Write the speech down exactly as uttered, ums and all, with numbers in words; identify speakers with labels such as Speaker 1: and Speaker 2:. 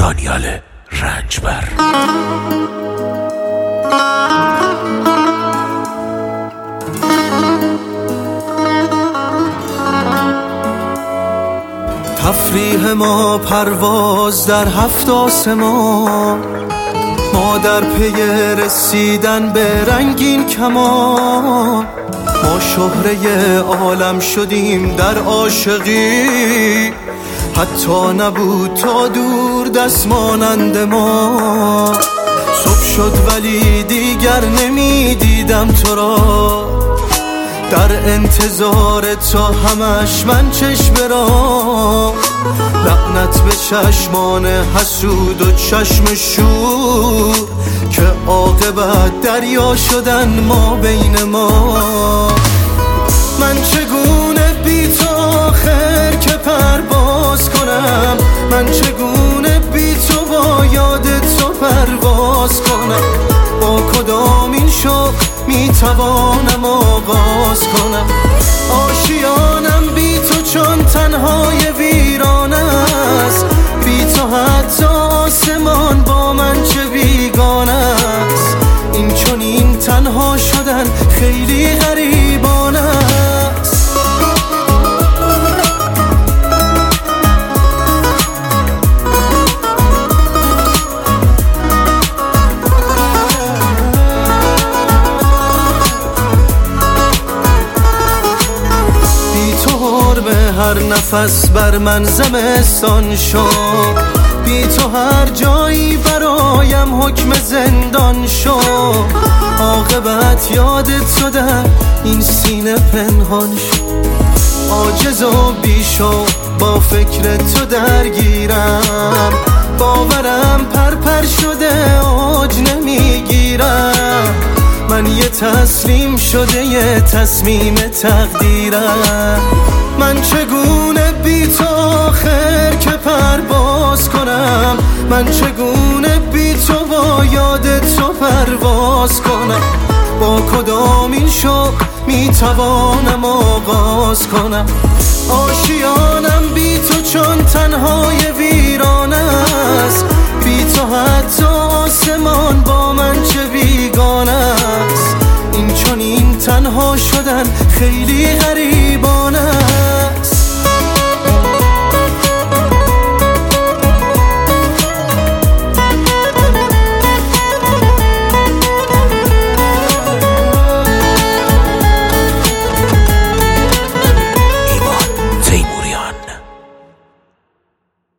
Speaker 1: دانیال رنجبر.
Speaker 2: تفریح ما پرواز در هفت آسمان، ما در پی رسیدن به رنگین کمان. ما شهره عالم شدیم در عاشقی، حتی نبود تا دور دست مانند ما. صبح شد ولی دیگر نمیدیدم تو را، در انتظار تا همش من چشم را. لعنت به چشمان حسود و چشم شور که عاقبت دریا شدن ما بین ما. من چگونه بی تو آخر که پرواز کنم، من چگونه بی تو با یاد تو پرواز کنم. با کدام این شوق می توانم آغاز کنم. آشیانم بی تو چون تنهای ویرانه است، بی تو حتی آسمان با من چه بیگانه است. این چون این تنها شدن خیلی غریبانه است. هر نفس بر من زمستان شد، بی تو هر جایی برایم حکم زندان شد. عاقبت یادت تو در این سینه پنهان شد. عاجز و بیشو با فکر تو درگیرم، باورم پرپر شده اوج نمیگیرم. من یه تسلیم شده یه تصمیم تقدیرم. من چگونه بی تو آخر که پرواز کنم، من چگونه بی تو با یاد تو پرواز کنم. با کدام این شوق می توانم آغاز کنم. آشیانم بی تو چون تنهای